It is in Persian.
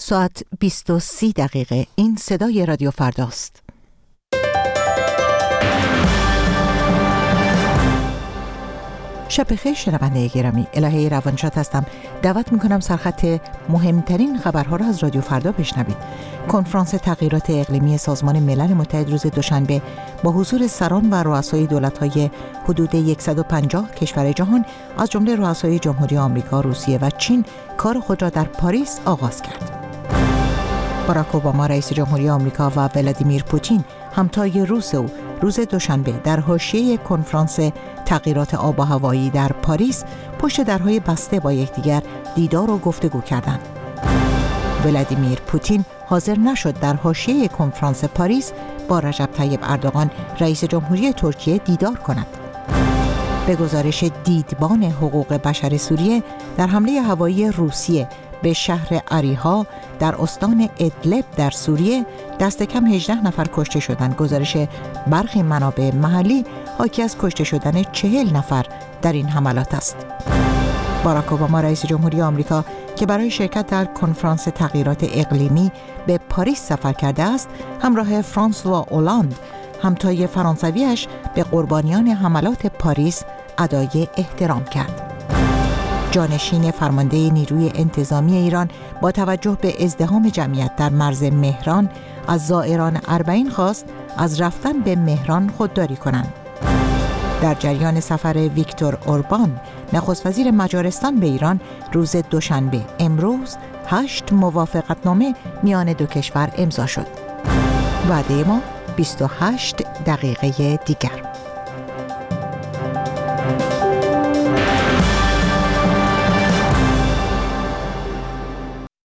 ساعت 20:30 این صدای رادیو فرداست. شب بخیر شنونده گرامی، الهه روانشاد هستم. دعوت میکنم سرخط مهمترین خبرها را از رادیو فردا بشنوید. کنفرانس تغییرات اقلیمی سازمان ملل متحد روز دوشنبه با حضور سران و رؤسای دولت‌های حدود 150 کشور جهان از جمله رؤسای جمهوری آمریکا، روسیه و چین کار خود را در پاریس آغاز کرد. باراک اوباما رئیس جمهوری آمریکا و ولادیمیر پوتین همتای روس او روز دوشنبه در حاشیه کنفرانس تغییرات آب و هوایی در پاریس پشت درهای بسته با یکدیگر دیدار و گفتگو کردند. ولادیمیر پوتین حاضر نشد در حاشیه کنفرانس پاریس با رجب طیب اردوغان رئیس جمهوری ترکیه دیدار کند. به گزارش دیدبان حقوق بشر سوریه، در حمله هوایی روسیه به شهر اریحا در استان ادلب در سوریه دست کم 18 نفر کشته شدند. گزارش برخی منابع محلی حاکی از کشته شدن 40 نفر در این حملات است. باراک اوباما رئیس جمهوری آمریکا که برای شرکت در کنفرانس تغییرات اقلیمی به پاریس سفر کرده است، همراه فرانسوا اولاند همتای فرانسویش به قربانیان حملات پاریس ادای احترام کرد. جانشین فرمانده نیروی انتظامی ایران با توجه به ازدحام جمعیت در مرز مهران از زائران اربعین خواست از رفتن به مهران خودداری کنند. در جریان سفر ویکتور اوربان نخست وزیر مجارستان به ایران روز دوشنبه امروز 8 موافقتنامه میان دو کشور امضا شد. وعده ما 28 دقیقه دیگر.